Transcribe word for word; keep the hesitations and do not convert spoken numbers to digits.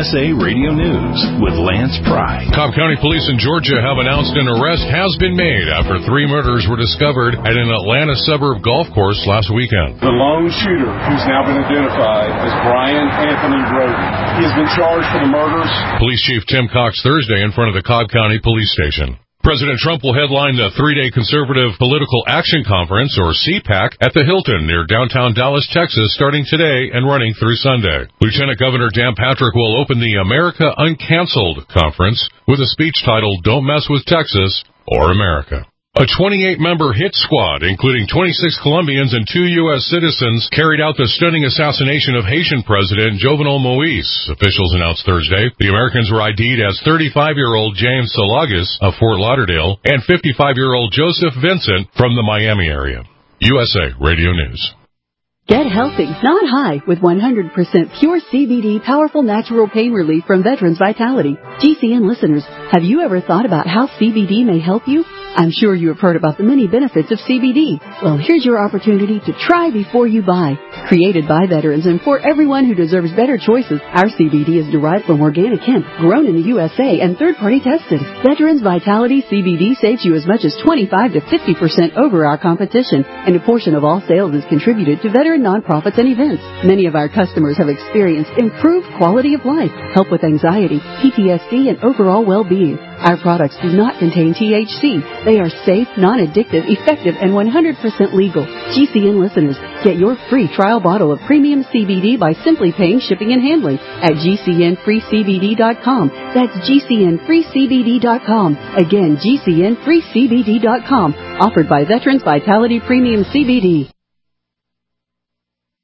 S A Radio News with Lance Pry. Cobb County Police in Georgia have announced an arrest has been made after three murders were discovered at an Atlanta suburb golf course last weekend. The lone shooter, who's now been identified as Brian Anthony Roden. He has been charged for the murders. Police Chief Tim Cox Thursday in front of the Cobb County Police Station. President Trump will headline the three-day Conservative Political Action Conference, or C PAC, at the Hilton near downtown Dallas, Texas, starting today and running through Sunday. Lieutenant Governor Dan Patrick will open the America Uncanceled Conference with a speech titled Don't Mess with Texas or America. A twenty-eight member hit squad, including twenty-six Colombians and two U S citizens, carried out the stunning assassination of Haitian President Jovenel Moïse, officials announced Thursday. The Americans were I D'd as thirty-five-year-old James Salagas of Fort Lauderdale and fifty-five-year-old Joseph Vincent from the Miami area. U S A Radio News. Get healthy, not high, with one hundred percent pure C B D powerful natural pain relief from Veterans Vitality. G C N listeners, have you ever thought about how C B D may help you? I'm sure you have heard about the many benefits of C B D. Well, here's your opportunity to try before you buy. Created by veterans and for everyone who deserves better choices, our C B D is derived from organic hemp, grown in the U S A, and third-party tested. Veterans Vitality C B D saves you as much as twenty-five to fifty percent over our competition, and a portion of all sales is contributed to veteran nonprofits and events. Many of our customers have experienced improved quality of life, help with anxiety, P T S D, and overall well-being. Our products do not contain T H C. They are safe, non-addictive, effective, and one hundred percent legal. G C N listeners, get your free trial bottle of premium C B D by simply paying shipping and handling at G C N free C B D dot com. That's G C N free C B D dot com. Again, G C N free C B D dot com. Offered by Veterans Vitality Premium C B D.